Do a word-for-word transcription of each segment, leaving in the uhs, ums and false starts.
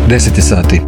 deset je sati.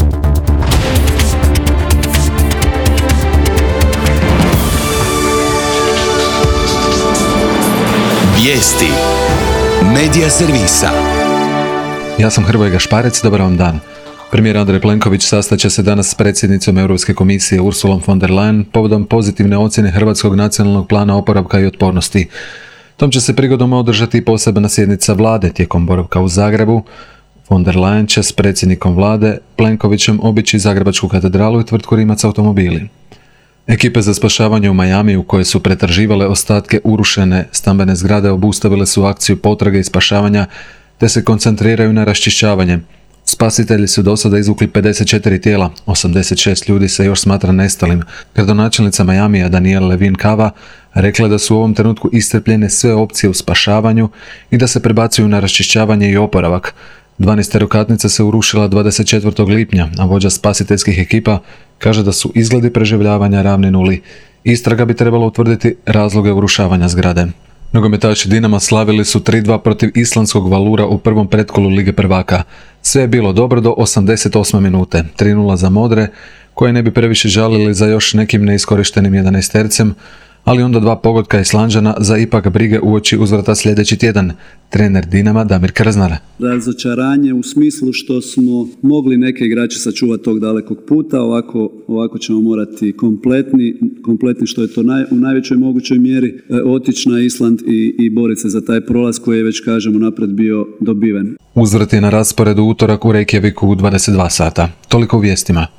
Vijesti Medija servisa. Ja sam Hrvoje Gašparec, dobar vam dan. Premijer Andrej Plenković sastaće se danas s predsjednicom Europske komisije Ursulom von der Leyen povodom pozitivne ocjene Hrvatskog nacionalnog plana oporavka i otpornosti. Tom će se prigodom održati posebna sjednica vlade tijekom boravka u Zagrebu. Von der Leyen će s predsjednikom vlade Plenkovićem obići Zagrebačku katedralu i tvrtku Rimac automobili. Ekipe za spašavanje u Majamiju koje su pretraživale ostatke urušene stambene zgrade obustavile su akciju potrage i spašavanja te se koncentriraju na raščišćavanje. Spasitelji su do sada izvukli pedeset četiri tijela, osamdeset šest ljudi se još smatra nestalim. Gradonačelnica Majamija Danielle Levin Cava rekla da su u ovom trenutku iscrpljene sve opcije u spašavanju i da se prebacuju na raščišćavanje i oporavak. dvanaesterokatnica se urušila dvadeset četvrtog lipnja, a vođa spasiteljskih ekipa kaže da su izgledi preživljavanja ravni nuli. Istraga bi trebala utvrditi razloge urušavanja zgrade. Nogometaši Dinama slavili su tri dva protiv islandskog Valura u prvom pretkolu Lige prvaka. Sve je bilo dobro do osamdeset osme minute. tri nula za Modre, koje ne bi previše žalili za još nekim neiskorištenim jedanaestercem, ali onda dva pogotka Islanđana za ipak brige uoči uzvrata sljedeći tjedan. Trener Dinama Damir Krznar. Razočaranje u smislu što smo mogli neke igrače sačuvati tog dalekog puta, ovako, ovako ćemo morati kompletni, kompletni što je to naj, u najvećoj mogućoj mjeri e, otići na Island i, i boriti se za taj prolaz koji je već, kažemo, napred bio dobiven. Uzvrat je na rasporedu utorak u Reykjaviku u dvadeset dva sata. Toliko u vijestima.